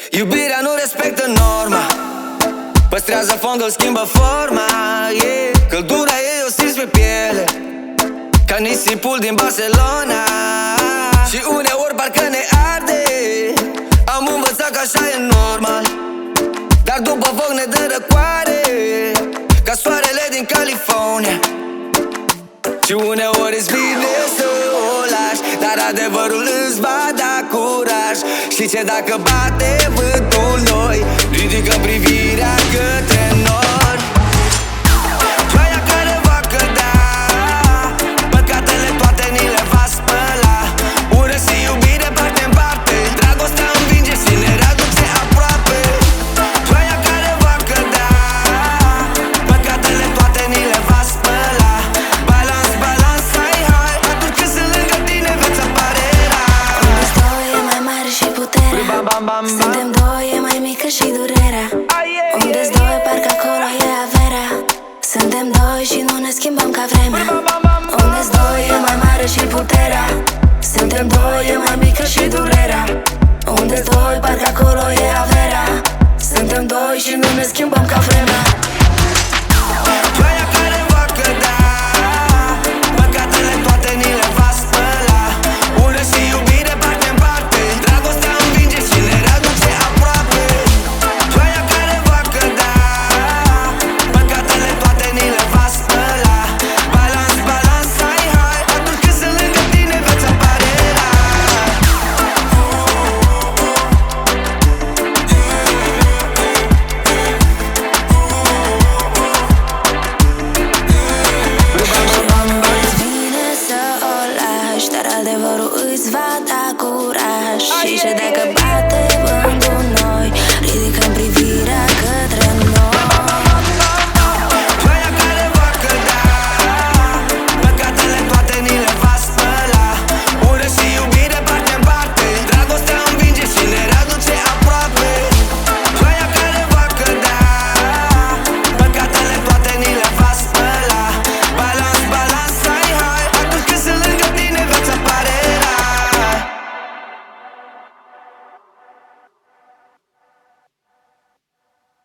Iubirea nu respectă norma, păstrează fondul, schimbă forma, yeah. Căldura ei o simți pe piele, ca nisipul din Barcelona. Și uneori parcă ne arde. Am învățat că așa e normal, dar după foc ne dă răcoare, ca soarele din California. Și uneori îți vine să o lași, dar adevărul îți va da curaj. Și ce dacă bate vântul noi, ridică privirea către nori. Ploaia care va cădea, păcatele toate ni le va spăla. Ură și iubire parte în parte, dragostea învinge și ne readuce aproape. Ploaia care va cădea, păcatele toate ni le va spăla. Balans, balans, hai, hai, atunci când sunt lângă tine veți apare rar. Unde stoi e mai mare și puterea, suntem doi, e mai mică și durerea. Unde-s doi, parcă acolo e averea. Suntem doi și nu ne schimbăm ca vremea. Unde-s doi, e mai mare și puterea, suntem doi, e mai mică și durerea. Unde-s doi, parcă acolo e averea. Suntem doi și nu ne schimbăm ca vremea. Ploaia care va cădea, păcatele toate ni le va spăla. Ură și iubire parte în parte, dragostea învinge și ne readuce aproape. Ploaia care va cădea, păcatele toate ni le va spăla. Balans, balans, hai, hai, atunci când sunt lângă tine veți apare rar. Îți vine să o lași, dar adevărul îți va da curaj. Și ce dacă bate vântul noi,